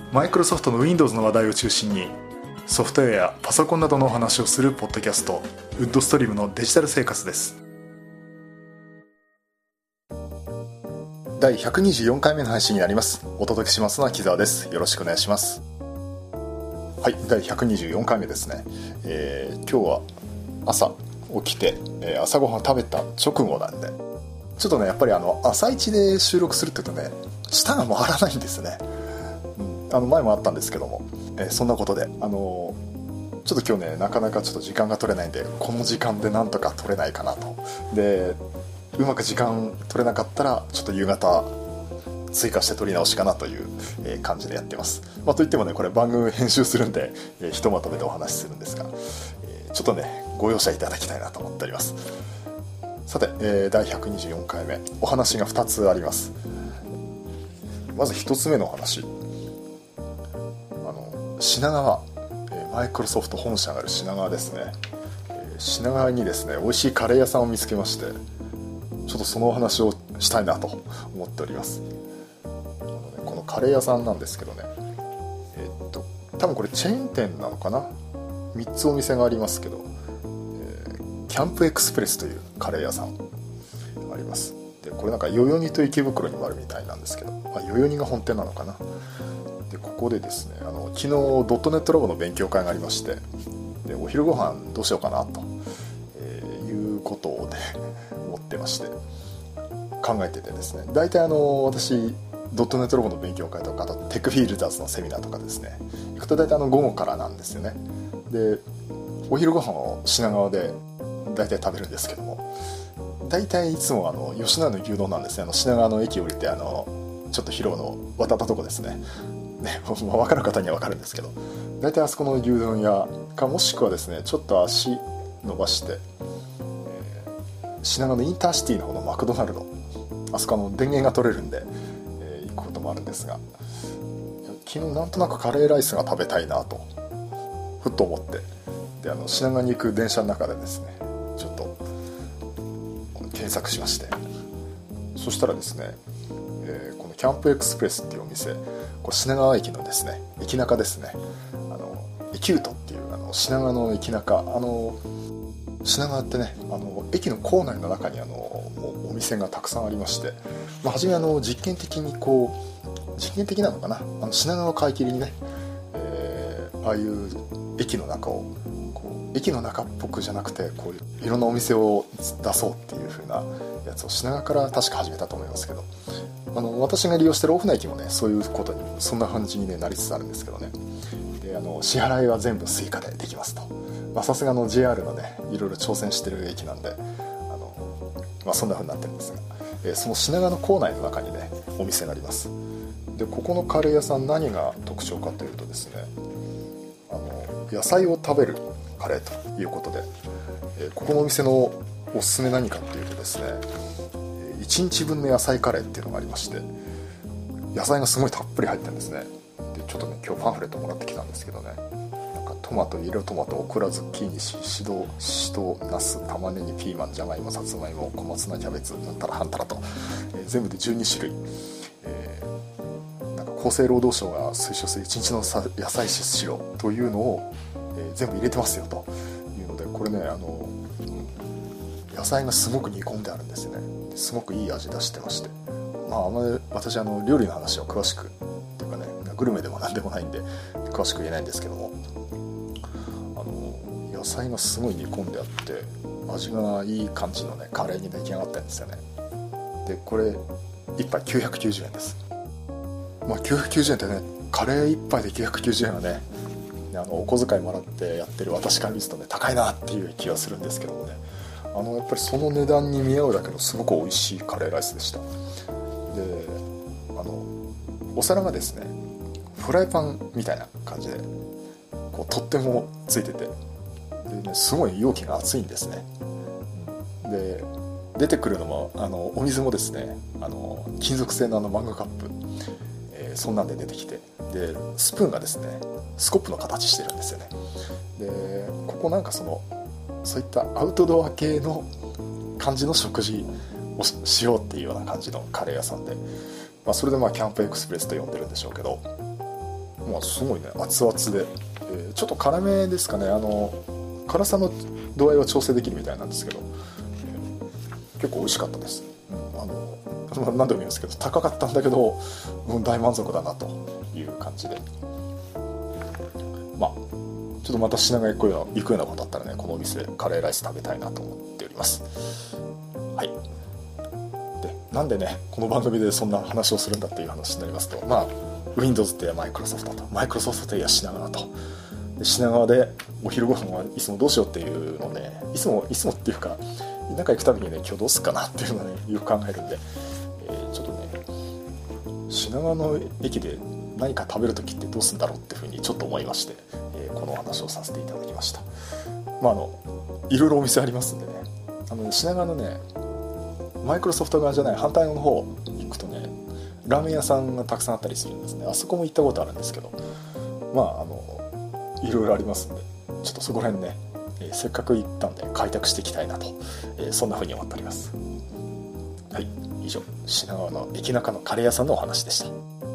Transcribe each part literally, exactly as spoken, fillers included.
マイクロソフトの Windows の話題を中心にソフトウェアやパソコンなどのお話をするポッドキャスト、ウッドストリームのデジタル生活です。だいひゃくにじゅうよんかいめの配信になります。お届けしますのは木澤です。よろしくお願いします。はい、だいひゃくにじゅうよんかいめですね。えー、今日は朝起きて、えー、朝ごはん食べた直後なんで、ちょっとねやっぱりあの朝一で収録するって言うとね舌が回らないんですね。うん、あの前もあったんですけども、えー、そんなことであのー、ちょっと今日ねなかなかちょっと時間が取れないんで、この時間でなんとか取れないかなと。でうまく時間取れなかったらちょっと夕方追加して撮り直しかなという感じでやってます。まあ、といってもねこれ番組編集するんで、えー、ひとまとめでお話しするんですが、えー、ちょっとねご容赦いただきたいなと思っております。さて、えー、だいひゃくにじゅうよんかいめ、お話がふたつあります。まずひとつめのお話、あの品川、えー、マイクロソフト本社がある品川ですね、えー、品川にですね美味しいカレー屋さんを見つけまして、ちょっとそのお話をしたいなと思っております。このカレー屋さんなんですけどね、えー、っと多分これチェーン店なのかな。みっつお店がありますけど、えー、キャンプエクスプレスというカレー屋さんあります。でこれなんか代々木と池袋にもあるみたいなんですけど、まあ、代々木が本店なのかな。でここでですねあの昨日ドットネットラボの勉強会がありまして、でお昼ご飯どうしようかなと、えー、いうことをね思ってまして考えててですね、大体あの私ドットネットラボの勉強会とか、あとテックフィールダーズのセミナーとかですね行くと大体あの午後からなんですよね。でお昼ご飯を品川で大体食べるんですけども、大体いつもあの吉野家の牛丼なんですね。あの品川の駅降りてあのちょっと広場の渡ったとこですね。ね、分かる方には分かるんですけど、大体あそこの牛丼屋か、もしくはですねちょっと足伸ばして、えー、品川のインターシティの方のマクドナルド、あそこの電源が取れるんで、えー、行くこともあるんですが、昨日なんとなくカレーライスが食べたいなとふっと思って、であの品川に行く電車の中でですねちょっと検索しまして、そしたらですね、えー、このキャンプエクスプレスっていうお店、これ品川駅のですね駅中ですね、あのエキュートっていうあの品川の駅中、あの品川ってねあの駅の構内の中にあのもうお店がたくさんありまして、まあ、初めあの実験的にこう実験的なのかな、あの品川を皮切りにね、えー、ああいう駅の中をこう駅の中っぽくじゃなくてこういういろんなお店を出そうっていう風なやつを品川から確か始めたと思いますけど、あの私が利用してるオフナ駅もねそういうことにそんな感じに、ね、なりつつあるんですけどね。であの支払いは全部スイカでできますと、まあ、さすがの ジェイアール のねいろいろ挑戦してる駅なんで、あの、まあ、そんな風になってるんですが、えー、その品川の構内の中にねお店があります。でここのカレー屋さん何が特徴かというとですね、あの野菜を食べるカレーということで、えー、ここのお店のおすすめ何かっていうとですね、いちにちぶんの野菜カレーっていうのがありまして、野菜がすごいたっぷり入ってるんですね。でちょっとね今日パンフレットもらってきたんですけどね、なんかトマト、イエロートマト、オクラ、ズッキーニ、シド、シド、ナス、玉ねぎ、ピーマン、ジャガイモ、サツマイモ、小松菜、キャベツ、なんたらはんたらと、えー、全部でじゅうにしゅるい、えー、なんか厚生労働省が推奨するいちにちの野菜摂取量というのを、えー、全部入れてますよというので、これねあの野菜がすごく煮込んであるんですよね。すごくいい味出してまして、まああんまり私あの料理の話を詳しくというかねグルメでもなんでもないんで詳しく言えないんですけども、あの野菜がすごい煮込んであって味がいい感じのねカレーに出来上がってるんですよね。でこれいっぱいきゅうひゃくきゅうじゅうえんです。まあきゅうひゃくきゅうじゅうえんってねカレーいっぱいできゅうひゃくきゅうじゅうえんはねあのお小遣いもらってやってる私から見るとね高いなっていう気がするんですけどもね、あのやっぱりその値段に見合うだけのすごく美味しいカレーライスでした。であのお皿がですねフライパンみたいな感じでこう取っ手もついてて、で、ね、すごい容器が熱いんですね。で出てくるのもあのお水もですねあの金属製のあのマグカップ、えー、そんなんで出てきて、でスプーンがですねスコップの形してるんですよね。でここなんかそのそういったアウトドア系の感じの食事をしようっていうような感じのカレー屋さんで、まあ、それでまあキャンプエクスプレスと呼んでるんでしょうけど、 まあ、すごいね熱々で、えー、ちょっと辛めですかね。あの辛さの度合いは調整できるみたいなんですけど、えー、結構美味しかったです。うん、あの何度も言うんですけど高かったんだけど、うん、大満足だなという感じで、まあちょっとまた品川行くような、行くようなことだったらね、このお店でカレーライス食べたいなと思っております。はい。で、なんでねこの番組でそんな話をするんだっていう話になりますと、まあ Windows ってマイクロソフトと、マイクロソフトといや品川と、で品川でお昼ご飯はいつもどうしようっていうのをね、いつもいつもっていうかなんか行くたびにね、今日どうすっかなっていうのをねよく考えるんで、えー、ちょっとね品川の駅で何か食べるときってどうするんだろうっていうふうにちょっと思いまして、えー、このお話をさせていただきました。まああのいろいろお店ありますんでね、あの品川のねマイクロソフト側じゃない反対の方行くとね、ラーメン屋さんがたくさんあったりするんですね。あそこも行ったことあるんですけど、まああのいろいろありますんで、ちょっとそこら辺ね、えー、せっかく行ったんで開拓していきたいなと、えー、そんな風に思っております。はい、以上品川の駅中のカレー屋さんのお話でした。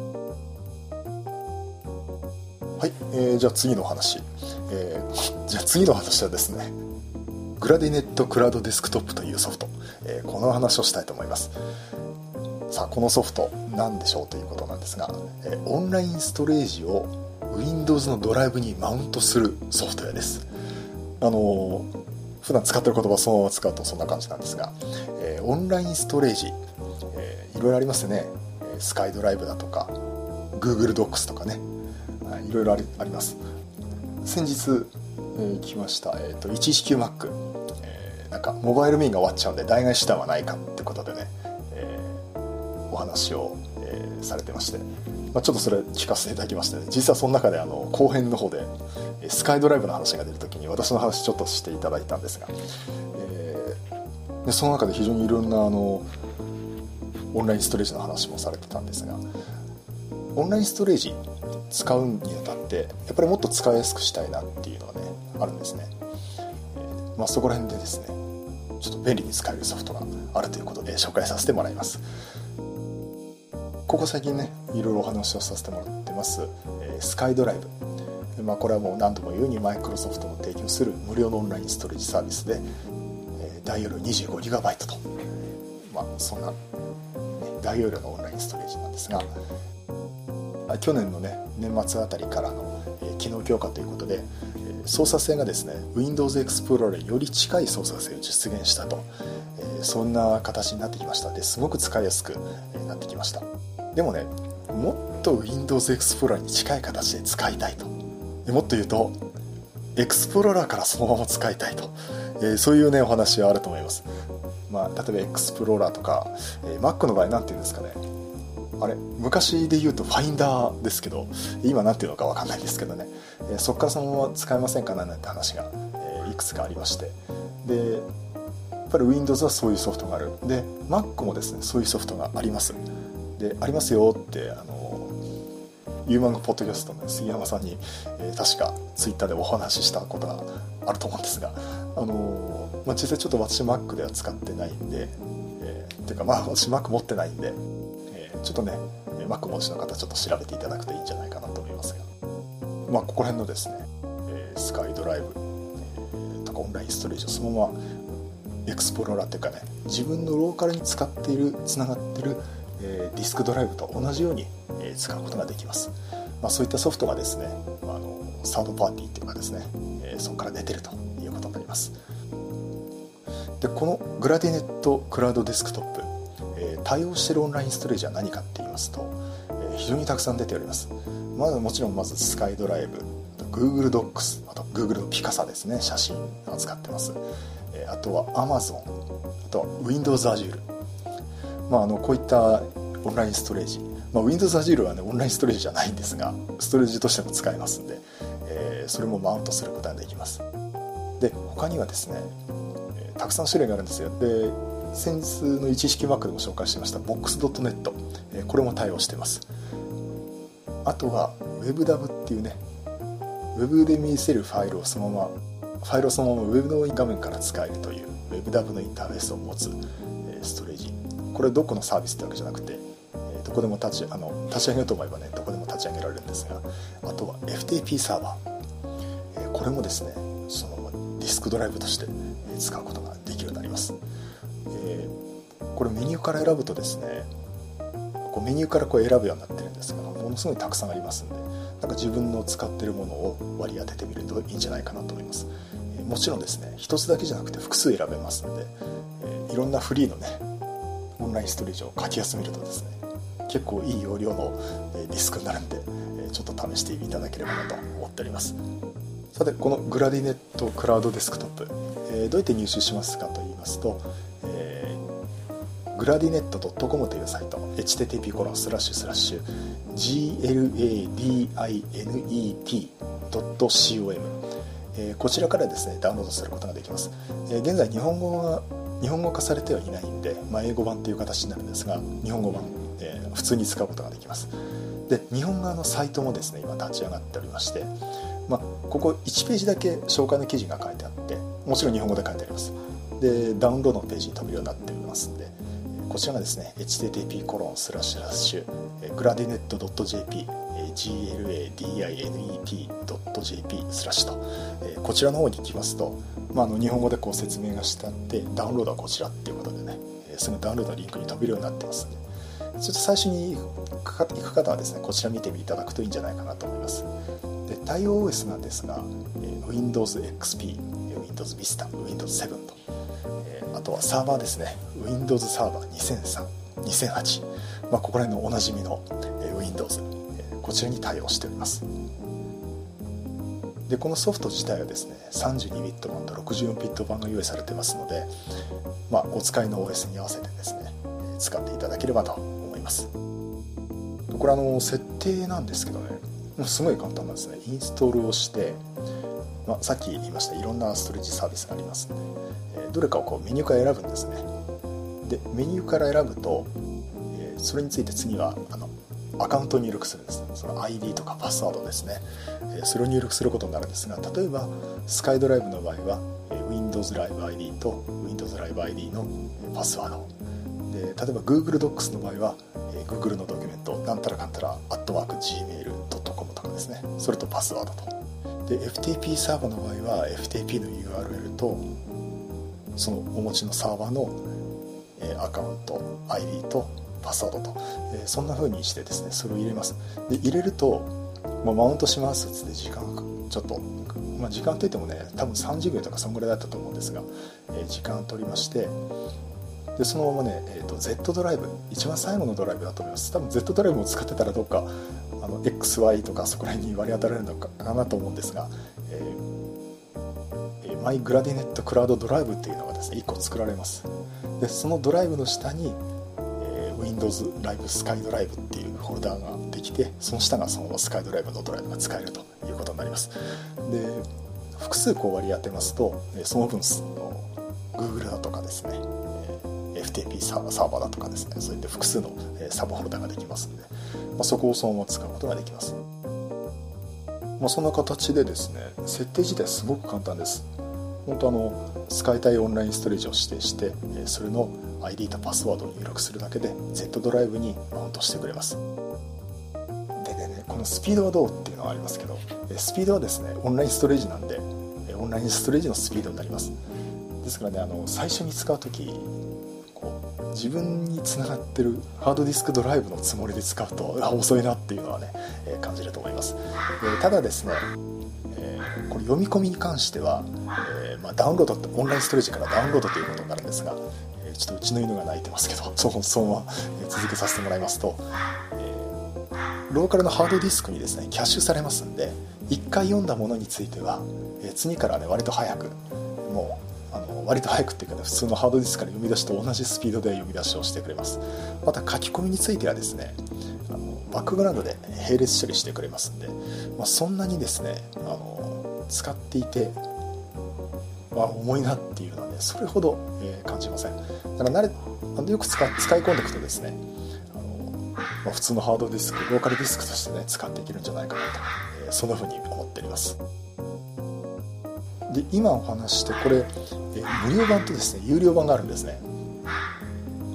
はい、えー、じゃあ次のお話、えー、じゃあ次の話はですね、グラディネットクラウドデスクトップというソフト、えー、この話をしたいと思います。さあこのソフト何でしょうということなんですが、えー、オンラインストレージを Windows のドライブにマウントするソフトウェアです。あのー、普段使ってる言葉そのまま使うとそんな感じなんですが、えー、オンラインストレージ、えー、いろいろありますね。スカイドライブだとか Google ドックスとかね、いろいろあり、あります。先日、えー、来ました、えー、と いちいちきゅうマック、えー、なんかモバイルメインが終わっちゃうんで代替手段はないかってことでね、えー、お話を、えー、されてまして、まあ、ちょっとそれ聞かせていただきましてね、実はその中であの後編の方でスカイドライブの話が出るときに私の話ちょっとしていただいたんですが、えー、でその中で非常にいろんなあのオンラインストレージの話もされてたんですが、オンラインストレージ使うにあたってやっぱりもっと使いやすくしたいなっていうのがねあるんですね。えーまあ、そこら辺でですねちょっと便利に使えるソフトがあるということで紹介させてもらいます。ここ最近ねいろいろお話をさせてもらってます、えー、スカイドライブ、まあ、これはもう何度も言うようにマイクロソフトの提供する無料のオンラインストレージサービスで、えー、大容量 にじゅうごギガバイト と、まあ、そんな、ね、大容量のオンラインストレージなんですが、去年のね年末あたりからの、えー、機能強化ということで、えー、操作性がですね Windows Explorer により近い操作性を実現したと、えー、そんな形になってきました。ですごく使いやすく、えー、なってきました。でもねもっと Windows Explorer に近い形で使いたいと、でもっと言うと Explorer からそのまま使いたいと、えー、そういうねお話はあると思います。まあ、例えば Explorer とか、えー、Mac の場合なんていうんですかね、あれ昔で言うとファインダーですけど今なんていうのか分かんないんですけどね、えー、そこからそのまま使えませんかなんて話が、えー、いくつかありまして、でやっぱり Windows はそういうソフトがある。で Mac もですねそういうソフトがあります。でありますよってあのユーマングポッドキャストの杉山さんに、えー、確かツイッターでお話ししたことがあると思うんですが、あのーまあ、実際ちょっと私 Mac では使ってないんで、えー、ていうかまあ私 Mac 持ってないんで、ちょっとね Mac 持ちの方ちょっと調べていただくといいんじゃないかなと思いますが、まあここら辺のですね、えー、スカイドライブ、えー、とかオンラインストレージをそのままエクスプローラーっていうかね、自分のローカルに使っているつながっている、えー、ディスクドライブと同じように、えー、使うことができます。まあ、そういったソフトがですね、あのサードパーティーっていうかですね、えー、そこから出てるということになります。でこのグラディネットクラウドデスクトップ、対応しているオンラインストレージは何かって言いますと、えー、非常にたくさん出ております。まずもちろんまずスカイドライブ、Google ドックス、あと Google のピカサですね、写真を使ってます。えー、あとは Amazon、あとは Windows Azure、まあ、あのこういったオンラインストレージ、まあ、Windows Azure はねオンラインストレージじゃないんですがストレージとしても使えますんで、えー、それもマウントすることができます。で他にはですね、えー、たくさん種類があるんですよ。で先日のいちいちきゅうマックでも紹介しました ボックスドットネット、えー、これも対応しています。あとは WebDAV っていうね、ウェブで見せるファイルをそのままファイルをそのまま Web の画面から使えるという WebDAV のインターフェースを持つ、えー、ストレージ。これどこのサービスってわけじゃなくて、えー、とどこでも立ちあの立ち上げようと思えばねどこでも立ち上げられるんですが、あとは エフティーピー サーバー、えー、これもですねそのディスクドライブとして使うことができるようになります。えー、これメニューから選ぶとですねこうメニューからこう選ぶようになってるんですが、ものすごいたくさんありますんで、なんか自分の使っているものを割り当ててみるといいんじゃないかなと思います。えー、もちろんですね一つだけじゃなくて複数選べますので、えー、いろんなフリーのねオンラインストレージを書き休めるとですね結構いい容量のディスクになるんで、ちょっと試していただければなと思っております。さてこのグラディネットクラウドデスクトップ、えー、どうやって入手しますかと言いますと、えー、グラディネット ドットコム というサイト エイチティーティーピーコロンスラッシュスラッシュジーエルエーディーアイエヌイーティードットコム、えー、こちらからですねダウンロードすることができます。えー、現在日本語が日本語化されてはいないんで、まあ、英語版という形になるんですが、日本語版、えー、普通に使うことができます。で日本側のサイトもですね今立ち上がっておりまして、まあ、ここいちページだけ紹介の記事が書いてあって、もちろん日本語で書いてあります。でダウンロードのページに飛べるようになっておりますんで、こちらがですね エイチティーティーピーコロンスラッシュスラッシュグラディネット ドットジェーピー ジーエルエーディーアイエヌイーティードットジェーピー スラッシュと、えー、こちらの方に行きますと、まあ、あの日本語でこう説明がしてあって、ダウンロードはこちらっていうことでね、えー、そのダウンロードのリンクに飛べるようになってますんで、ちょっと最初に行く方はですねこちら見ていただくといいんじゃないかなと思います。で対応 オーエス なんですが、えー、Windows エックスピー、Windows Vista、Windows セブンと、えー、あとはサーバーですね Windows サーバーにせんさん、にせんはち、まあ、ここら辺のおなじみの、えー、Windows、えー、こちらに対応しております。でこのソフト自体はですねさんじゅうにビット版とろくじゅうよんビット版が用意されてますので、まあ、お使いの オーエス に合わせてですね使っていただければと思います。これあの設定なんですけどねもうすごい簡単なんですね。インストールをして、まあ、さっき言いましたいろんなストレージサービスがありますので、えー、どれかをこうメニューから選ぶんですね。でメニューから選ぶと、えー、それについて次はあのアカウントを入力するんです。その アイディー とかパスワードですね、えー、それを入力することになるんですが、例えばスカイドライブの場合は、えー、Windows Live アイディー と Windows Live アイディー のパスワードで、例えば Google Docs の場合は、えー、Google のドキュメントなんたらかんたらアットマーク ジーメールドットコム とかですね、それとパスワードとで エフティーピー サーバーの場合は エフティーピー の ユーアールエル とそのお持ちのサーバーの、えー、アカウント アイディー とパスワードと、えー、そんな風にしてですねそれを入れます。で入れると、まあ、マウントしますっつって時間ちょっと、まあ、時間といってもね多分さんじゅうびょうとかそんぐらいだったと思うんですが、えー、時間を取りまして、でそのままね、えーと、Z ドライブ一番最後のドライブだと思います。多分 Z ドライブを使ってたらどうかあの エックスワイ とかそこら辺に割り当たられるのかなと思うんですが、えー、マイグラディネットクラウドドライブっていうのがですねいっこ作られます。でそのドライブの下に、えー、Windows Live スカイドライブっていうフォルダーができて、その下がそのスカイドライブのドライブが使えるということになります。で複数こう割り当てますとその分の Google だとかですね エフティーピー サーバーだとかですね、そういった複数のサブフォルダができますので、まあ、そこをそのまま使うことができます。まあ、そんな形でですね設定自体すごく簡単です。本当あの使いたいオンラインストレージを指定してそれの アイディー とパスワードを入力するだけで Z ドライブにマウントしてくれます。でねこのスピードはどうっていうのがありますけど、スピードはですねオンラインストレージなんでオンラインストレージのスピードになります。ですからねあの最初に使う時自分につながってるハードディスクドライブのつもりで使うとあ遅いなっていうのはね、えー、感じると思います。えー、ただですね、えー、これ読み込みに関しては、えーまあ、ダウンロードってオンラインストレージからダウンロードということになるんですが、えー、ちょっとうちの犬が鳴いてますけどそのそのまま続けさせてもらいますと、えー、ローカルのハードディスクにですねキャッシュされますんで、いっかい読んだものについては、えー、次からね割と早くもうあの割と早くっていうかね普通のハードディスクから読み出しと同じスピードで読み出しをしてくれます。また書き込みについてはですねあのバックグラウンドで並列処理してくれますんで、まあ、そんなにですねあの使っていて、まあ、重いなっていうのはねそれほど、えー、感じません。だから慣れあのよく 使, 使い込んでいくとですねあの、まあ、普通のハードディスクローカルディスクとしてね使っていけるんじゃないかなと、えー、そんな風に思っております。で今お話してこれ、えー、無料版とですね有料版があるんですね。はい、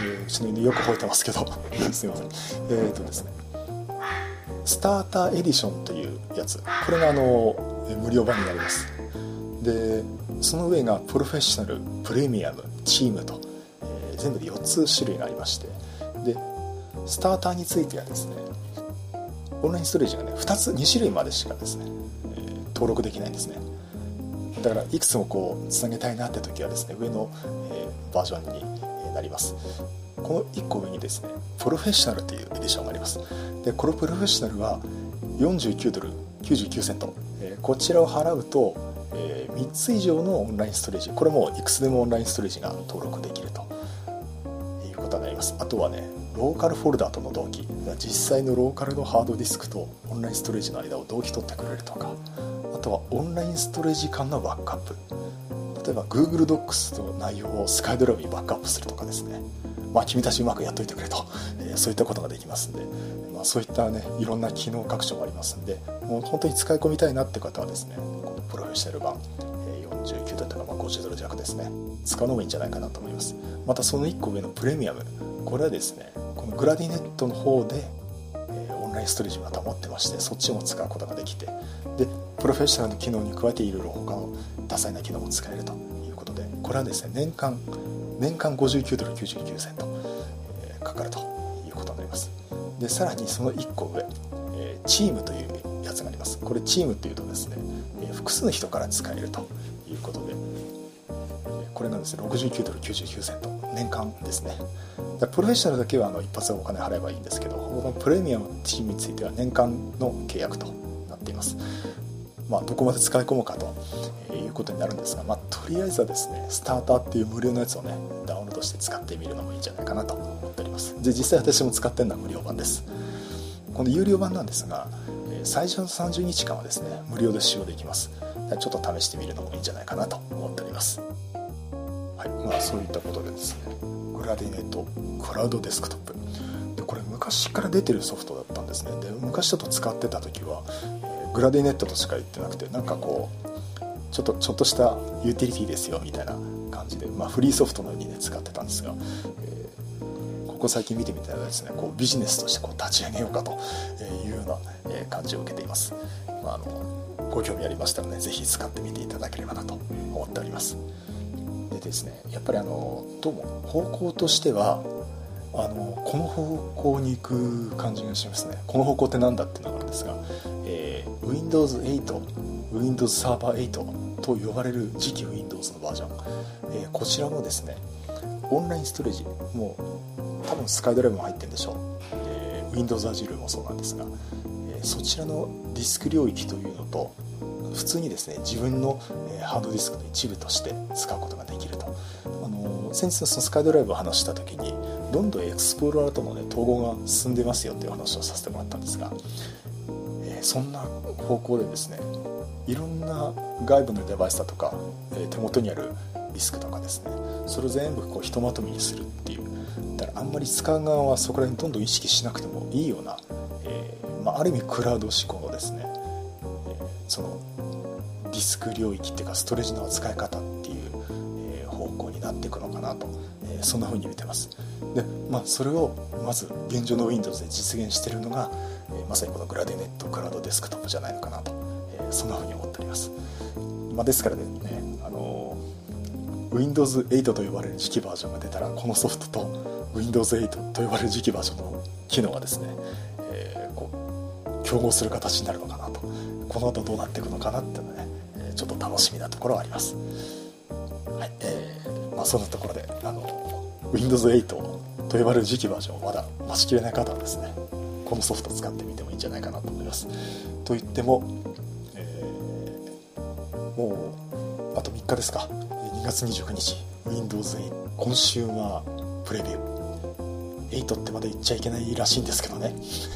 えー、うちの犬よく吠えてますけどすいません。えーとですねスターターエディションというやつ、これがあの無料版になります。でその上がプロフェッショナル、プレミアム、チームと、えー、全部でよっつ種類がありまして、でスターターについてはですねオンラインストレージがねふたつに種類までしかですね、えー、登録できないんですね。だからいくつもこうつなげたいなって時はですね上の、えー、バージョンになります。このいっこ上にですねプロフェッショナルというエディションがあります。でこのプロフェッショナルはよんじゅうきゅうドルきゅうじゅうきゅうセント、えー、こちらを払うと、えー、みっつ以上のオンラインストレージ、これもいくつでもオンラインストレージが登録できるということになります。あとはねローカルフォルダーとの同期、実際のローカルのハードディスクとオンラインストレージの間を同期取ってくれるとか、あとはオンラインストレージ間のバックアップ、例えば Google Docs の内容をスカイドライブにバックアップするとかですね、まあ君たちうまくやっといてくれと、えー、そういったことができますんで、まあ、そういったねいろんな機能拡張がありますんで、もう本当に使い込みたいなって方はですねこのプロフェッショナル版、えー、よんじゅうきゅうドルというかまあごじゅうドル弱ですね使うのもいいんじゃないかなと思います。またそのいっこ上のプレミアム、これはですねこのグラディネットの方で、えー、オンラインストレージもまた持ってまして、そっちも使うことができて、でプロフェッショナルの機能に加えていろいろ他の多彩な機能も使えるということで、これはですね年間年間ごじゅうきゅうドルきゅうじゅうきゅうセント、えー、かかるということになります。でさらにそのいっこ上、えー、チームというやつがあります。これチームっていうとですね、えー、複数の人から使えるということで、これがですねろくじゅうきゅうドルきゅうじゅうきゅうセント年間ですね。だプロフェッショナルだけはあの一発でお金払えばいいんですけど、このプレミアムチームについては年間の契約となっています。まあ、どこまで使い込むかということになるんですが、まあ、とりあえずはですねスターターっていう無料のやつをねダウンロードして使ってみるのもいいんじゃないかなと思っております。で実際私も使ってるのは無料版です。この有料版なんですが最初のさんじゅうにちかんはですね無料で使用できます。ちょっと試してみるのもいいんじゃないかなと思っております。はい、まあそういったことでですねグラディネットクラウドデスクトップで、これ昔から出てるソフトだったんですね。で昔ちょっと使ってた時はグラディネットとしか言ってなくて、なんかこうちょっとちょっとしたユーティリティですよみたいな感じで、まあ、フリーソフトのようにね使ってたんですが、えー、ここ最近見てみたらですねこうビジネスとしてこう立ち上げようかというような感じを受けています。まあ、あのご興味ありましたらねぜひ使ってみていただければなと思っております。でですねやっぱりあのどうも方向としてはあのこの方向に行く感じがしますね。この方向って何だっていうのがあるんですが、えー、ウィンドウズエイト、ウィンドウズ Server エイトと呼ばれる次期 Windows のバージョン、えー、こちらもですねオンラインストレージもう多分スカイドライブも入ってるんでしょう、えー、Windows Azure もそうなんですが、えー、そちらのディスク領域というのと普通にですね自分の、えー、ハードディスクの一部として使うことができると、あのー、先日のそのスカイドライブを話した時にどんどんエクスプローラーとの、ね、統合が進んでますよという話をさせてもらったんですが、えー、そんな方向でですねいろんな外部のデバイスだとか、えー、手元にあるディスクとかですねそれを全部こうひとまとめにするっていう、だからあんまり使う側はそこら辺どんどん意識しなくてもいいような、えーまあ、ある意味クラウド志向のですね、えー、そのディスク領域っていうかストレージの扱い方っていう、えー、方向になっていくのかなと、えー、そんな風に見てます。で、まあ、それをまず現状の Windows で実現しているのが、えー、まさにこのグラディネットクラウドデスクトップじゃないのかなと、えー、そんな風に思っております。まあ、ですからね、あのー、ウィンドウズエイト と呼ばれる次期バージョンが出たらこのソフトと ウィンドウズエイト と呼ばれる次期バージョンの機能がですね、えー、こう競合する形になるのかなと、この後どうなっていくのかなっていうのはね、えー、ちょっと楽しみなところはあります。はい、えー、まあそんなところであのウィンドウズエイト と呼ばれる次期バージョンをまだ待ちきれない方はですねこのソフトを使ってみてもいいんじゃないかなと思います。といっても、えー、もうあとみっかですか、にがつにじゅうくにち ウィンドウズエイト 今週はプレビューエイトってまだ言っちゃいけないらしいんですけどね、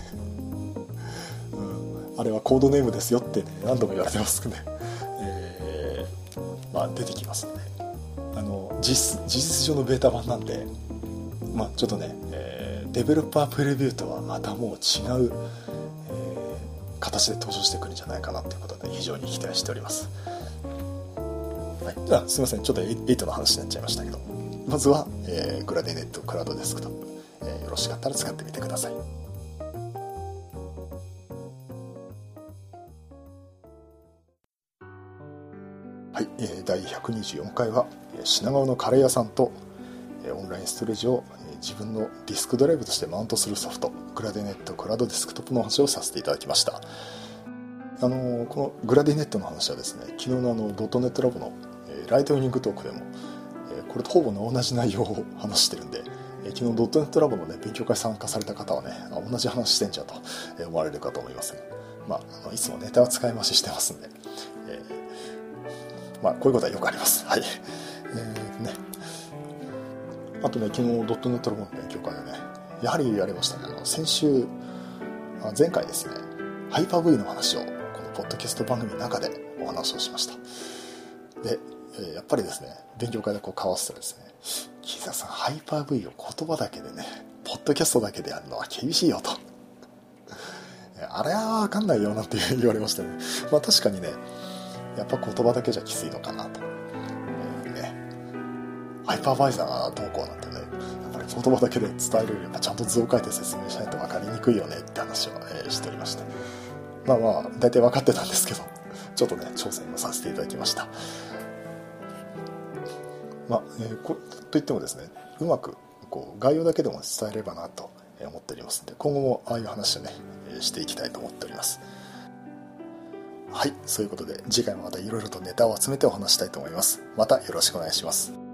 うん、あれはコードネームですよってね何度も言われてますね、えー、まあ出てきますので、あの 実, 事実上のベータ版なんで、まあ、ちょっとね、えー、デベロッパープレビューとはまたもう違う、えー、形で登場してくるんじゃないかなということで非常に期待しております。はい、あすいませんちょっとエイトの話になっちゃいましたけど、 まずは、えー、グラディネットクラウドデスクトップ、えー、よろしかったら使ってみてください。はい、えー、だいひゃくにじゅうよんかいは品川のカレー屋さんとオンラインストレージを自分のディスクドライブとしてマウントするソフトグラディネットクラウドデスクトップの話をさせていただきました。あのこのグラディネットの話はですね、昨日のあのドットネットラボのライトニングトークでもこれとほぼ同じ内容を話してるんで、昨日ドットネットラボの、ね、勉強会参加された方はね、同じ話してんじゃんと思われるかと思いますが、まあ、いつもネタは使い回ししてますんで、えーまあ、こういうことはよくあります。はい、えーね、あとね、昨日ドットネットラボの勉強会でね、やはりやりましたね。あの先週前回ですね、ハイパー V の話をこのポッドキャスト番組の中でお話をしました。で、やっぱりですね、勉強会でこう交わすとですね、木澤さん、ハイパー V を言葉だけでね、ポッドキャストだけでやるのは厳しいよと。あれは分かんないよなんて言われましたね。まあ確かにね、やっぱ言葉だけじゃきついのかなと。えー、ね、ハイパーバイザーがどうこうなんてね、やっぱり言葉だけで伝えるよりやっぱちゃんと図を書いて説明しないと分かりにくいよねって話を、えー、しておりまして。まあまあ、大体分かってたんですけど、ちょっとね、挑戦をさせていただきました。まあえー、こといってもですね、うまくこう概要だけでも伝えればなと思っておりますので、今後もああいう話をねしていきたいと思っております。はい、そういうことで次回もまたいろいろとネタを集めてお話したいと思います。またよろしくお願いします。